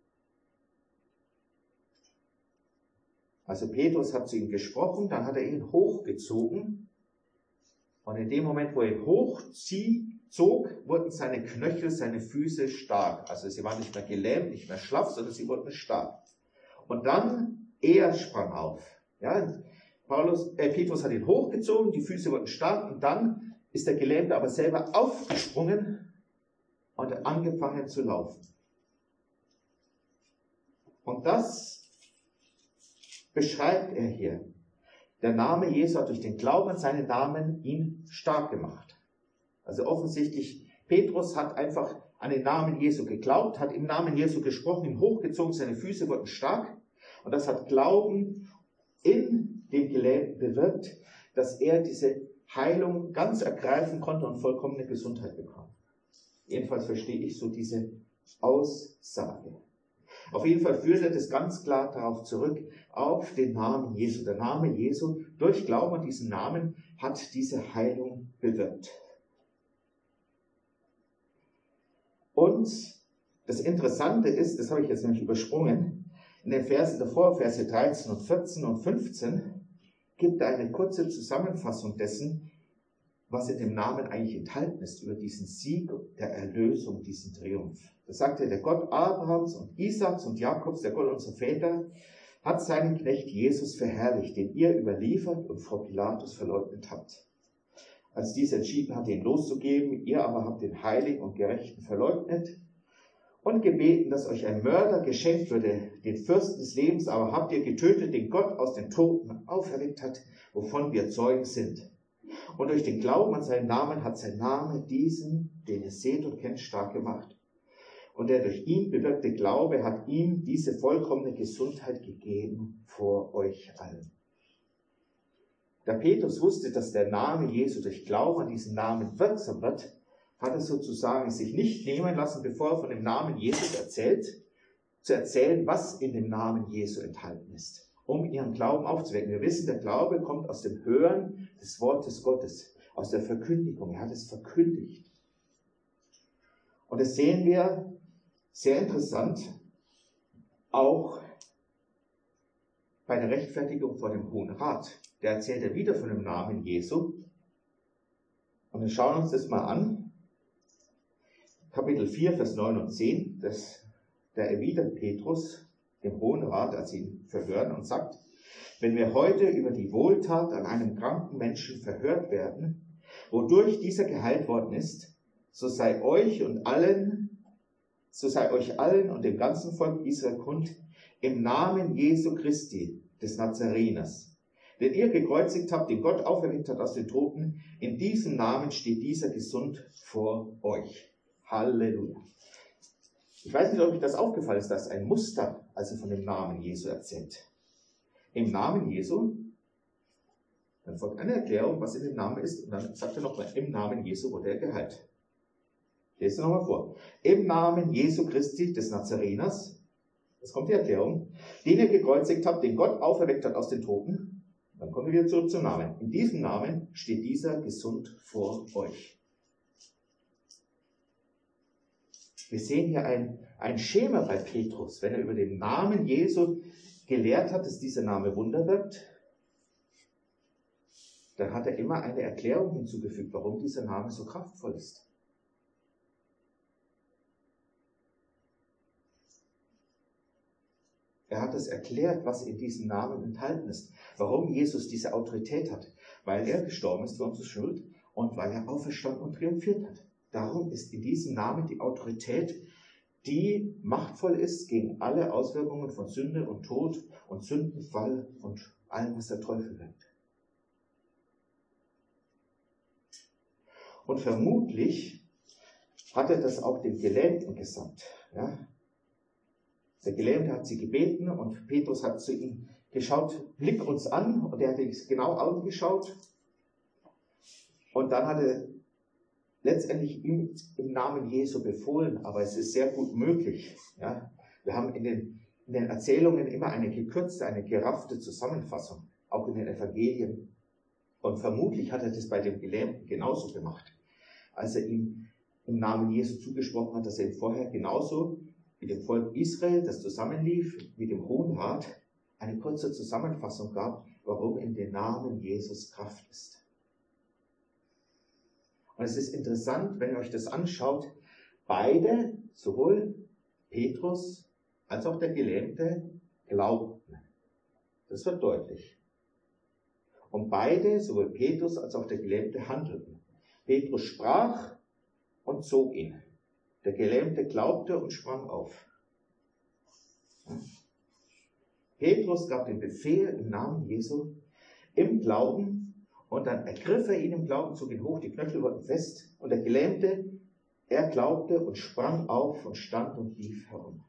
Also Petrus hat zu ihm gesprochen, dann hat er ihn hochgezogen. Und in dem Moment, wo er ihn hochzog, wurden seine Knöchel, seine Füße stark. Also sie waren nicht mehr gelähmt, nicht mehr schlaff, sondern sie wurden stark. Und dann, er sprang auf. Ja, Petrus hat ihn hochgezogen, die Füße wurden stark und dann ist der Gelähmte aber selber aufgesprungen und hat angefangen zu laufen. Und das beschreibt er hier. Der Name Jesu hat durch den Glauben an seinen Namen ihn stark gemacht. Also offensichtlich, Petrus hat einfach an den Namen Jesu geglaubt, hat im Namen Jesu gesprochen, ihn hochgezogen, seine Füße wurden stark. Und das hat Glauben in dem Gelähmten bewirkt, dass er diese Heilung ganz ergreifen konnte und vollkommene Gesundheit bekam. Jedenfalls verstehe ich so diese Aussage. Auf jeden Fall führt er das ganz klar darauf zurück, auf den Namen Jesu. Der Name Jesu, durch Glauben an diesen Namen, hat diese Heilung bewirkt. Und das Interessante ist, das habe ich jetzt nämlich übersprungen, in den Versen davor, Verse 13 und 14 und 15, gibt er eine kurze Zusammenfassung dessen, was in dem Namen eigentlich enthalten ist, über diesen Sieg der Erlösung, diesen Triumph. Da sagt er, der Gott Abrahams und Isaaks und Jakobs, der Gott unserer Väter, hat seinen Knecht Jesus verherrlicht, den ihr überliefert und vor Pilatus verleugnet habt. Als dieser entschieden hatte, ihn loszugeben, ihr aber habt den Heiligen und Gerechten verleugnet und gebeten, dass euch ein Mörder geschenkt würde, den Fürsten des Lebens, aber habt ihr getötet, den Gott aus den Toten auferweckt hat, wovon wir Zeugen sind. Und durch den Glauben an seinen Namen hat sein Name diesen, den ihr seht und kennt, stark gemacht. Und der durch ihn bewirkte Glaube hat ihm diese vollkommene Gesundheit gegeben vor euch allen. Da Petrus wusste, dass der Name Jesu durch Glauben an diesen Namen wirksam wird, hat er sozusagen sich nicht nehmen lassen, bevor er von dem Namen Jesus erzählt, zu erzählen, was in dem Namen Jesu enthalten ist, um ihren Glauben aufzuwecken. Wir wissen, der Glaube kommt aus dem Hören des Wortes Gottes, aus der Verkündigung. Er hat es verkündigt. Und das sehen wir sehr interessant auch bei der Rechtfertigung vor dem Hohen Rat, da erzählt er wieder von dem Namen Jesu. Und wir schauen uns das mal an. Kapitel 4, Vers 9 und 10. Da erwidert Petrus dem Hohen Rat, als sie ihn verhören, und sagt: Wenn wir heute über die Wohltat an einem kranken Menschen verhört werden, wodurch dieser geheilt worden ist, so sei euch allen und dem ganzen Volk Israel kund, im Namen Jesu Christi, des Nazareners, den ihr gekreuzigt habt, den Gott auferweckt hat aus den Toten, in diesem Namen steht dieser gesund vor euch. Halleluja. Ich weiß nicht, ob euch das aufgefallen ist, dass ein Muster, also von dem Namen Jesu erzählt. Im Namen Jesu, dann folgt eine Erklärung, was in dem Namen ist, und dann sagt er nochmal, im Namen Jesu wurde er geheilt. Ich lese nochmal vor. Im Namen Jesu Christi, des Nazareners, jetzt kommt die Erklärung, den ihr gekreuzigt habt, den Gott auferweckt hat aus den Toten. Dann kommen wir wieder zurück zum Namen. In diesem Namen steht dieser gesund vor euch. Wir sehen hier ein Schema bei Petrus, wenn er über den Namen Jesu gelehrt hat, dass dieser Name Wunder wirkt, dann hat er immer eine Erklärung hinzugefügt, warum dieser Name so kraftvoll ist. Er hat es erklärt, was in diesem Namen enthalten ist, warum Jesus diese Autorität hat, weil er gestorben ist für unsere Schuld und weil er auferstanden und triumphiert hat. Darum ist in diesem Namen die Autorität, die machtvoll ist gegen alle Auswirkungen von Sünde und Tod und Sündenfall und allem, was der Teufel wirkt. Und vermutlich hat er das auch dem Gelähmten gesagt. Ja? Der Gelähmte hat sie gebeten und Petrus hat zu ihm geschaut, blick uns an, und er hat ihn genau angeschaut. Und dann hat er letztendlich ihm im Namen Jesu befohlen, aber es ist sehr gut möglich. Ja? Wir haben in den Erzählungen immer eine gekürzte, eine geraffte Zusammenfassung, auch in den Evangelien. Und vermutlich hat er das bei dem Gelähmten genauso gemacht, als er ihm im Namen Jesu zugesprochen hat, dass er ihm vorher genauso wie dem Volk Israel, das zusammenlief, wie dem Hohen Rat, eine kurze Zusammenfassung gab, warum in dem Namen Jesus Kraft ist. Und es ist interessant, wenn ihr euch das anschaut, beide, sowohl Petrus als auch der Gelähmte, glaubten. Das wird deutlich. Und beide, sowohl Petrus als auch der Gelähmte, handelten. Petrus sprach und zog ihn. Der Gelähmte glaubte und sprang auf. Petrus gab den Befehl im Namen Jesu, im Glauben, und dann ergriff er ihn im Glauben, zog ihn hoch, die Knöchel wurden fest, und der Gelähmte, er glaubte und sprang auf und stand und lief herum.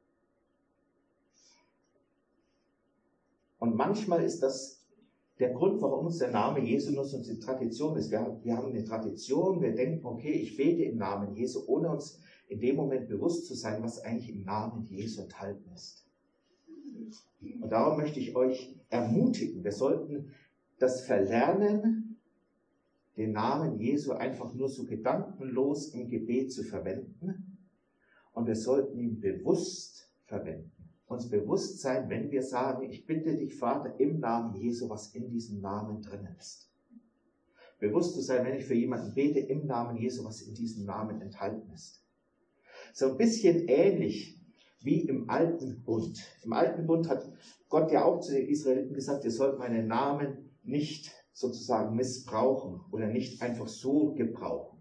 Und manchmal ist das der Grund, warum uns der Name Jesu nur so eine Tradition ist. Wir haben eine Tradition, wir denken, okay, ich bete im Namen Jesu, ohne uns in dem Moment bewusst zu sein, was eigentlich im Namen Jesu enthalten ist. Und darum möchte ich euch ermutigen, wir sollten das verlernen, den Namen Jesu einfach nur so gedankenlos im Gebet zu verwenden. Und wir sollten ihn bewusst verwenden. Uns bewusst sein, wenn wir sagen, ich bitte dich, Vater, im Namen Jesu, was in diesem Namen drinnen ist. Bewusst zu sein, wenn ich für jemanden bete, im Namen Jesu, was in diesem Namen enthalten ist. So ein bisschen ähnlich wie im Alten Bund. Im Alten Bund hat Gott ja auch zu den Israeliten gesagt, ihr sollt meinen Namen nicht sozusagen missbrauchen oder nicht einfach so gebrauchen.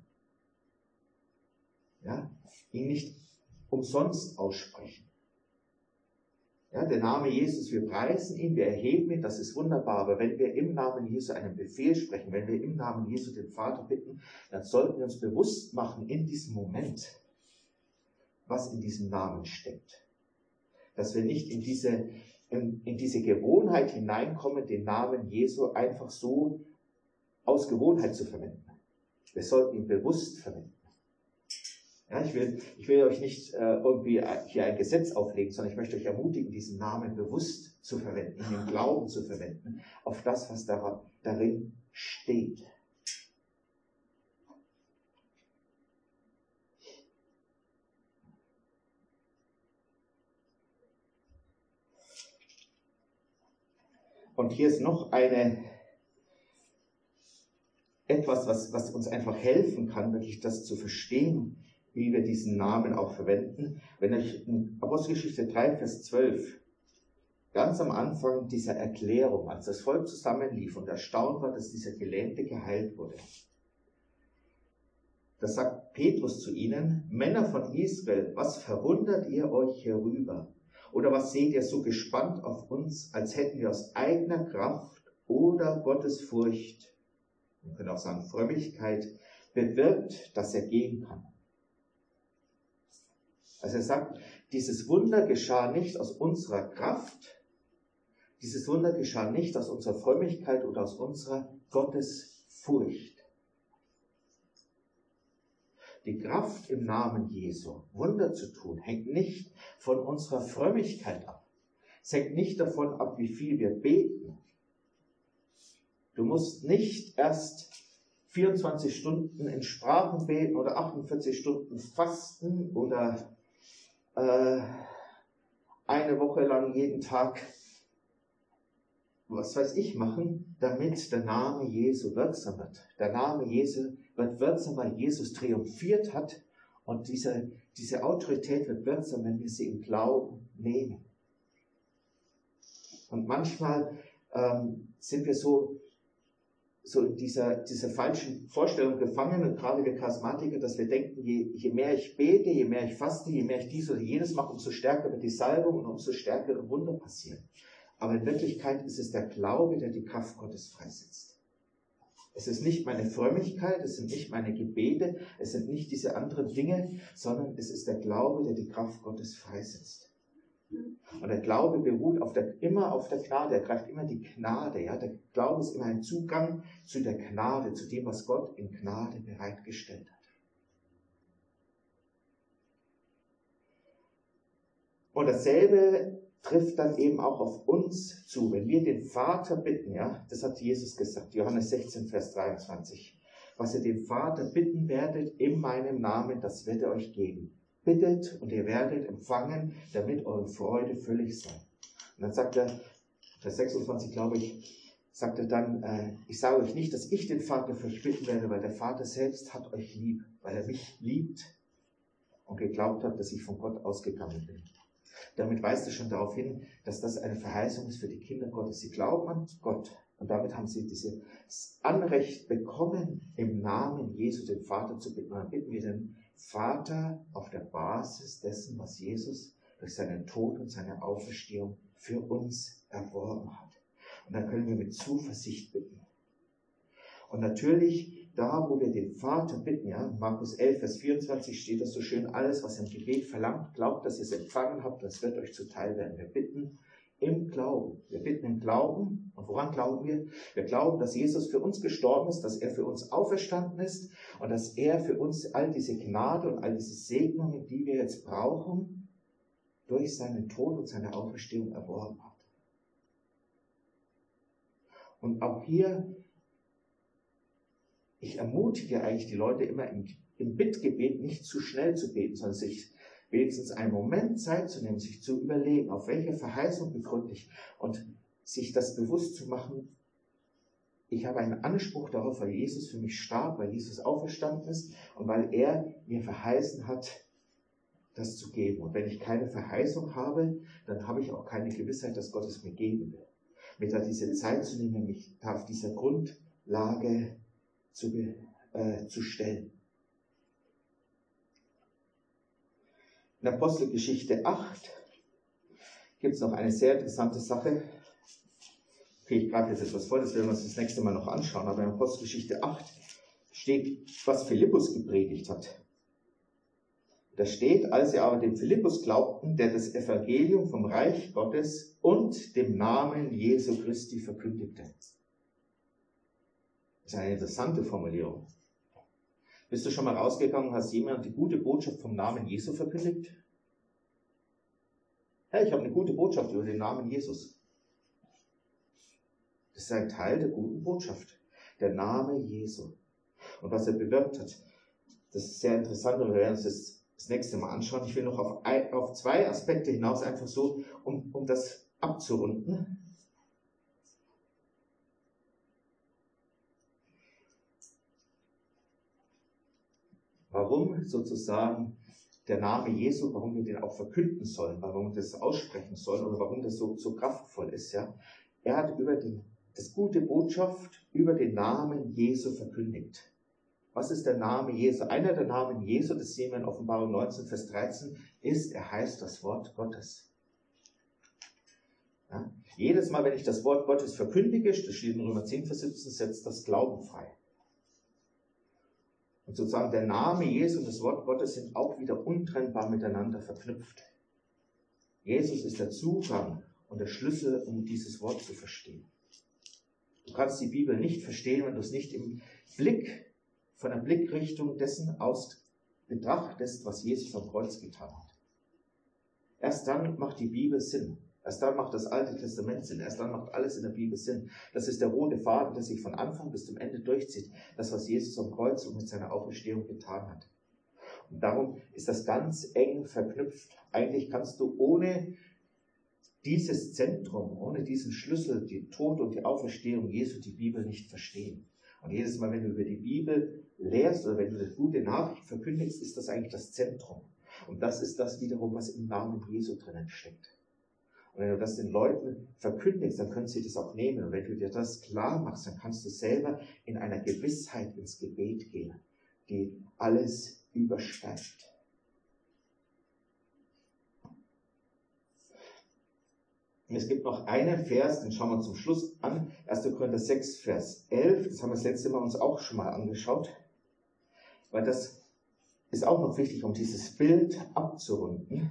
Ja? Ihn nicht umsonst aussprechen. Ja, der Name Jesus, wir preisen ihn, wir erheben ihn, das ist wunderbar, aber wenn wir im Namen Jesu einen Befehl sprechen, wenn wir im Namen Jesu den Vater bitten, dann sollten wir uns bewusst machen in diesem Moment, was in diesem Namen steckt. Dass wir nicht in diese Gewohnheit hineinkommen, den Namen Jesu einfach so aus Gewohnheit zu verwenden. Wir sollten ihn bewusst verwenden. Ja, ich will euch nicht irgendwie hier ein Gesetz auflegen, sondern ich möchte euch ermutigen, diesen Namen bewusst zu verwenden, im Glauben zu verwenden, auf das, was darin steht. Und hier ist noch etwas, was uns einfach helfen kann, wirklich das zu verstehen, wie wir diesen Namen auch verwenden. Wenn euch in Apostelgeschichte 3, Vers 12, ganz am Anfang dieser Erklärung, als das Volk zusammenlief und erstaunt war, dass dieser Gelähmte geheilt wurde, da sagt Petrus zu ihnen: Männer von Israel, was verwundert ihr euch hierüber? Oder was seht ihr so gespannt auf uns, als hätten wir aus eigener Kraft oder Gottes Furcht, man könnte auch sagen Frömmigkeit, bewirkt, dass er gehen kann? Also er sagt, dieses Wunder geschah nicht aus unserer Kraft, dieses Wunder geschah nicht aus unserer Frömmigkeit oder aus unserer Gottesfurcht. Die Kraft im Namen Jesu, Wunder zu tun, hängt nicht von unserer Frömmigkeit ab. Es hängt nicht davon ab, wie viel wir beten. Du musst nicht erst 24 Stunden in Sprachen beten oder 48 Stunden fasten oder eine Woche lang jeden Tag, was weiß ich, machen, damit der Name Jesu wirksam wird. Der Name Jesu wird wirksam, weil Jesus triumphiert hat, und diese Autorität wird wirksam, wenn wir sie im Glauben nehmen. Und manchmal sind wir so in dieser falschen Vorstellung gefangen, und gerade wir Charismatiker, dass wir denken, je mehr ich bete, je mehr ich faste, je mehr ich dies oder jenes mache, umso stärker wird die Salbung und umso stärkere Wunder passieren. Aber in Wirklichkeit ist es der Glaube, der die Kraft Gottes freisetzt. Es ist nicht meine Frömmigkeit, es sind nicht meine Gebete, es sind nicht diese anderen Dinge, sondern es ist der Glaube, der die Kraft Gottes freisetzt. Und der Glaube beruht immer auf der Gnade, er greift immer die Gnade. Ja? Der Glaube ist immer ein Zugang zu der Gnade, zu dem, was Gott in Gnade bereitgestellt hat. Und dasselbe trifft dann eben auch auf uns zu, wenn wir den Vater bitten, ja, das hat Jesus gesagt, Johannes 16, Vers 23, was ihr den Vater bitten werdet in meinem Namen, das wird er euch geben. Bittet und ihr werdet empfangen, damit eure Freude völlig sei. Und dann sagt er, Vers 26 glaube ich, sagt er dann, ich sage euch nicht, dass ich den Vater für euch bitten werde, weil der Vater selbst hat euch lieb, weil er mich liebt und geglaubt hat, dass ich von Gott ausgegangen bin. Damit weist er schon darauf hin, dass das eine Verheißung ist für die Kinder Gottes. Sie glauben an Gott und damit haben sie dieses Anrecht bekommen, im Namen Jesu den Vater zu bitten. Und dann bitten wir den Vater auf der Basis dessen, was Jesus durch seinen Tod und seine Auferstehung für uns erworben hat. Und dann können wir mit Zuversicht bitten. Und natürlich, da wo wir den Vater bitten, ja, Markus 11, Vers 24 steht das so schön, alles, was ihr im Gebet verlangt, glaubt, dass ihr es empfangen habt, das wird euch zuteil werden. Wir bitten im Glauben. Wir bitten im Glauben. Und woran glauben wir? Wir glauben, dass Jesus für uns gestorben ist, dass er für uns auferstanden ist und dass er für uns all diese Gnade und all diese Segnungen, die wir jetzt brauchen, durch seinen Tod und seine Auferstehung erworben hat. Und auch hier, ich ermutige eigentlich die Leute immer im Bittgebet nicht zu schnell zu beten, sondern sich wenigstens einen Moment Zeit zu nehmen, sich zu überlegen, auf welche Verheißung begründe ich und sich das bewusst zu machen, ich habe einen Anspruch darauf, weil Jesus für mich starb, weil Jesus auferstanden ist und weil er mir verheißen hat, das zu geben. Und wenn ich keine Verheißung habe, dann habe ich auch keine Gewissheit, dass Gott es mir geben will. Mir da diese Zeit zu nehmen, mich da auf dieser Grundlage zu stellen. In Apostelgeschichte 8 gibt es noch eine sehr interessante Sache. Okay, ich greife jetzt etwas vor, das werden wir uns das nächste Mal noch anschauen, aber in Apostelgeschichte 8 steht, was Philippus gepredigt hat. Da steht, als sie aber dem Philippus glaubten, der das Evangelium vom Reich Gottes und dem Namen Jesu Christi verkündigte. Das ist eine interessante Formulierung. Bist du schon mal rausgegangen, hast jemand die gute Botschaft vom Namen Jesu verkündigt? Hey, ich habe eine gute Botschaft über den Namen Jesus. Das ist ein Teil der guten Botschaft. Der Name Jesu. Und was er bewirkt hat, das ist sehr interessant und wir werden uns das nächste Mal anschauen. Ich will noch auf zwei Aspekte hinaus, einfach so, um das abzurunden. warum sozusagen der Name Jesu, warum wir den auch verkünden sollen, warum wir das aussprechen sollen oder warum das so kraftvoll ist. Ja? Er hat das gute Botschaft über den Namen Jesu verkündigt. Was ist der Name Jesu? Einer der Namen Jesu, das sehen wir in Offenbarung 19, Vers 13, ist, er heißt das Wort Gottes. Ja? Jedes Mal, wenn ich das Wort Gottes verkündige, das steht in Römer 10, Vers 17, setzt das Glauben frei. Und sozusagen der Name Jesu und das Wort Gottes sind auch wieder untrennbar miteinander verknüpft. Jesus ist der Zugang und der Schlüssel, um dieses Wort zu verstehen. Du kannst die Bibel nicht verstehen, wenn du es nicht im Blick, von der Blickrichtung dessen aus betrachtest, was Jesus am Kreuz getan hat. Erst dann macht die Bibel Sinn. Erst dann macht das Alte Testament Sinn. Erst dann macht alles in der Bibel Sinn. Das ist der rote Faden, der sich von Anfang bis zum Ende durchzieht. Das, was Jesus am Kreuz und mit seiner Auferstehung getan hat. Und darum ist das ganz eng verknüpft. Eigentlich kannst du ohne dieses Zentrum, ohne diesen Schlüssel, die Tod und die Auferstehung Jesu, die Bibel nicht verstehen. Und jedes Mal, wenn du über die Bibel lehrst oder wenn du die gute Nachricht verkündigst, ist das eigentlich das Zentrum. Und das ist das wiederum, was im Namen Jesu drinnen steckt. Und wenn du das den Leuten verkündigst, dann können sie das auch nehmen. Und wenn du dir das klar machst, dann kannst du selber in einer Gewissheit ins Gebet gehen, die alles übersteigt. Und es gibt noch einen Vers, den schauen wir zum Schluss an. 1. Korinther 6, Vers 11. Das haben wir das letzte Mal uns auch schon mal angeschaut. Weil das ist auch noch wichtig, um dieses Bild abzurunden.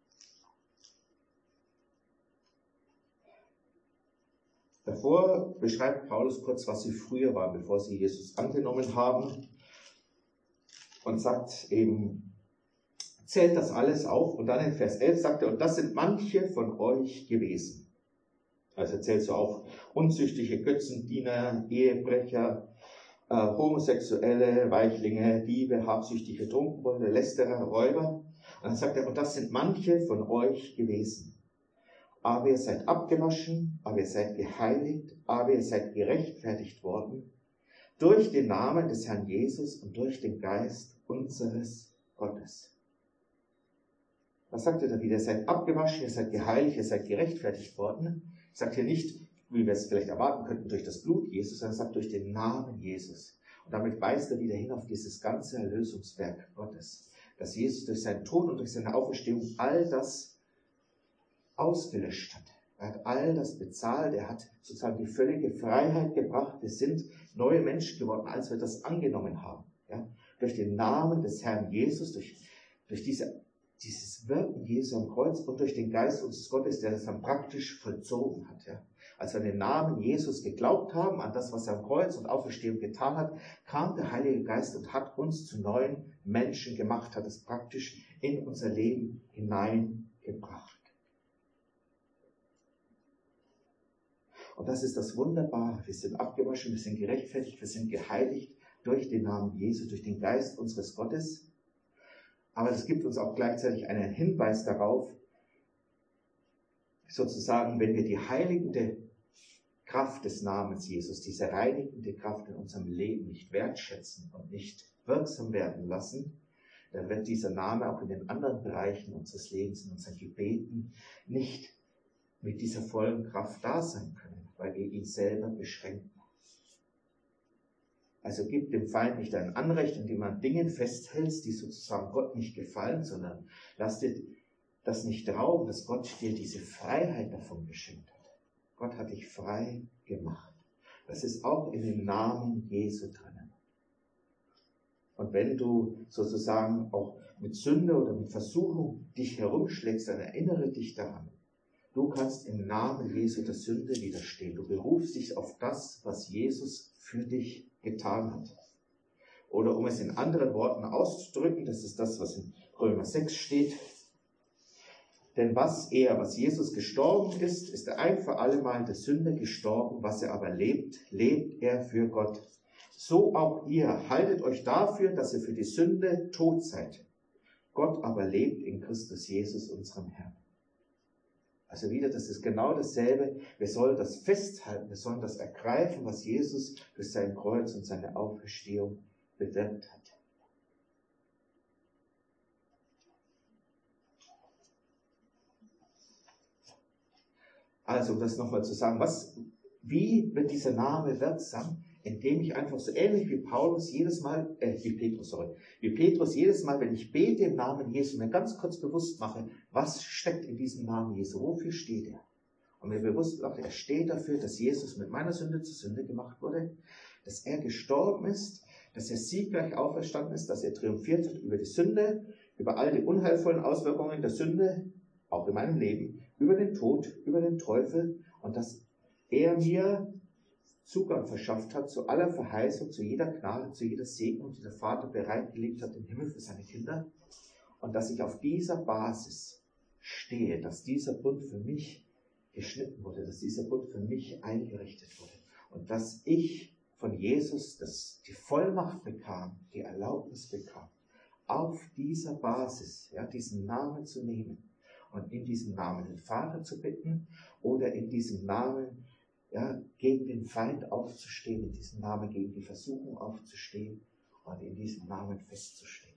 Davor beschreibt Paulus kurz, was sie früher waren, bevor sie Jesus angenommen haben. Und sagt eben, zählt das alles auf. Und dann in Vers 11 sagt er, und das sind manche von euch gewesen. Also er zählt so auf unzüchtige Götzendiener, Ehebrecher, Homosexuelle, Weichlinge, Diebe, Habsüchtige, Trunkenbolde, Lästerer, Räuber. Und dann sagt er, und das sind manche von euch gewesen. Aber ihr seid abgewaschen, aber ihr seid geheiligt, aber ihr seid gerechtfertigt worden durch den Namen des Herrn Jesus und durch den Geist unseres Gottes. Was sagt er da wieder? Ihr seid abgewaschen, ihr seid geheiligt, ihr seid gerechtfertigt worden. Sagt hier nicht, wie wir es vielleicht erwarten könnten, durch das Blut Jesus, sondern sagt durch den Namen Jesus. Und damit weist er wieder hin auf dieses ganze Erlösungswerk Gottes. Dass Jesus durch seinen Tod und durch seine Auferstehung all das ausgelöscht hat. Er hat all das bezahlt, er hat sozusagen die völlige Freiheit gebracht. Wir sind neue Menschen geworden, als wir das angenommen haben. Ja? Durch den Namen des Herrn Jesus, durch dieses Wirken Jesu am Kreuz und durch den Geist unseres Gottes, der das dann praktisch vollzogen hat. Ja? Als wir an den Namen Jesus geglaubt haben, an das, was er am Kreuz und Auferstehung getan hat, kam der Heilige Geist und hat uns zu neuen Menschen gemacht, hat es praktisch in unser Leben hineingebracht. Und das ist das Wunderbare. Wir sind abgewaschen, wir sind gerechtfertigt, wir sind geheiligt durch den Namen Jesu, durch den Geist unseres Gottes. Aber das gibt uns auch gleichzeitig einen Hinweis darauf, sozusagen, wenn wir die heiligende Kraft des Namens Jesus, diese reinigende Kraft in unserem Leben nicht wertschätzen und nicht wirksam werden lassen, dann wird dieser Name auch in den anderen Bereichen unseres Lebens, in unseren Gebeten, nicht mit dieser vollen Kraft da sein können, weil wir ihn selber beschränken. Also gib dem Feind nicht ein Anrecht, indem man Dingen festhältst, die sozusagen Gott nicht gefallen, sondern lass dir das nicht rauben, dass Gott dir diese Freiheit davon geschenkt hat. Gott hat dich frei gemacht. Das ist auch in dem Namen Jesu drinnen. Und wenn du sozusagen auch mit Sünde oder mit Versuchung dich herumschlägst, dann erinnere dich daran. Du kannst im Namen Jesu der Sünde widerstehen. Du berufst dich auf das, was Jesus für dich getan hat. Oder um es in anderen Worten auszudrücken, das ist das, was in Römer 6 steht. Denn was Jesus gestorben ist, ist er ein für allemal der Sünde gestorben. Was er aber lebt, lebt er für Gott. So auch ihr, haltet euch dafür, dass ihr für die Sünde tot seid. Gott aber lebt in Christus Jesus, unserem Herrn. Also wieder, das ist genau dasselbe. Wir sollen das festhalten, wir sollen das ergreifen, was Jesus durch sein Kreuz und seine Auferstehung bewirkt hat. Also, um das nochmal zu sagen, wie wird dieser Name wirksam? Indem ich einfach so ähnlich wie Petrus jedes Mal, wenn ich bete im Namen Jesu, mir ganz kurz bewusst mache, was steckt in diesem Namen Jesu, wofür steht er? Und mir bewusst mache, er steht dafür, dass Jesus mit meiner Sünde zur Sünde gemacht wurde, dass er gestorben ist, dass er siegreich auferstanden ist, dass er triumphiert hat über die Sünde, über all die unheilvollen Auswirkungen der Sünde, auch in meinem Leben, über den Tod, über den Teufel und dass er mir Zugang verschafft hat zu aller Verheißung, zu jeder Gnade, zu jeder Segnung, die der Vater bereitgelegt hat im Himmel für seine Kinder. Und dass ich auf dieser Basis stehe, dass dieser Bund für mich geschnitten wurde, dass dieser Bund für mich eingerichtet wurde. Und dass ich von Jesus die Vollmacht bekam, die Erlaubnis bekam, auf dieser Basis, diesen Namen zu nehmen und in diesem Namen den Vater zu bitten oder in diesem Namen gegen den Feind aufzustehen, in diesem Namen gegen die Versuchung aufzustehen und in diesem Namen festzustehen.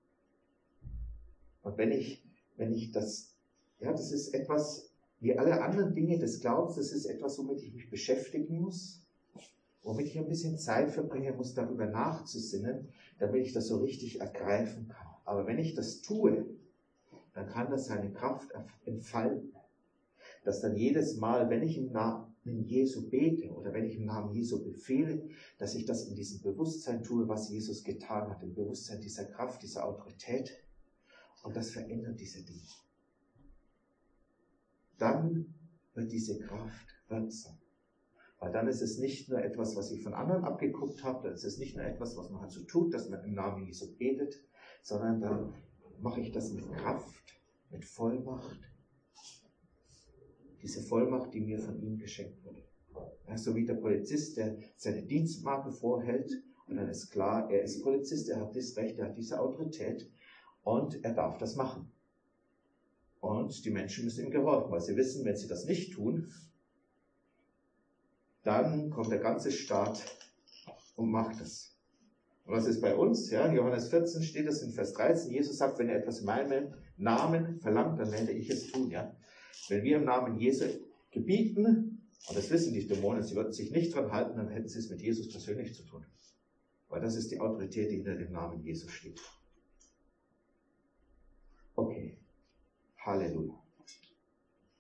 Und wenn ich das ist etwas, wie alle anderen Dinge des Glaubens, das ist etwas, womit ich mich beschäftigen muss, womit ich ein bisschen Zeit verbringen muss, darüber nachzusinnen, damit ich das so richtig ergreifen kann. Aber wenn ich das tue, dann kann das seine Kraft entfalten, dass dann jedes Mal, wenn ich im Namen Jesu bete oder wenn ich im Namen Jesu befehle, dass ich das in diesem Bewusstsein tue, was Jesus getan hat, im Bewusstsein dieser Kraft, dieser Autorität. Und das verändert diese Dinge. Dann wird diese Kraft wirksam. Weil dann ist es nicht nur etwas, was ich von anderen abgeguckt habe, dann ist es nicht nur etwas, was man halt so tut, dass man im Namen Jesu betet, sondern dann mache ich das mit Kraft, mit Vollmacht. Diese Vollmacht, die mir von ihm geschenkt wurde. So wie der Polizist, der seine Dienstmarke vorhält, und dann ist klar, er ist Polizist, er hat das Recht, er hat diese Autorität und er darf das machen. Und die Menschen müssen ihm gehorchen, weil sie wissen, wenn sie das nicht tun, dann kommt der ganze Staat und macht es. Und was ist bei uns? In Johannes 14 steht es in Vers 13, Jesus sagt, wenn ihr etwas in meinem Namen verlangt, dann werde ich es tun. Wenn wir im Namen Jesu gebieten, und das wissen die Dämonen, sie würden sich nicht dran halten, dann hätten sie es mit Jesus persönlich zu tun. Weil das ist die Autorität, die hinter dem Namen Jesus steht. Okay. Halleluja.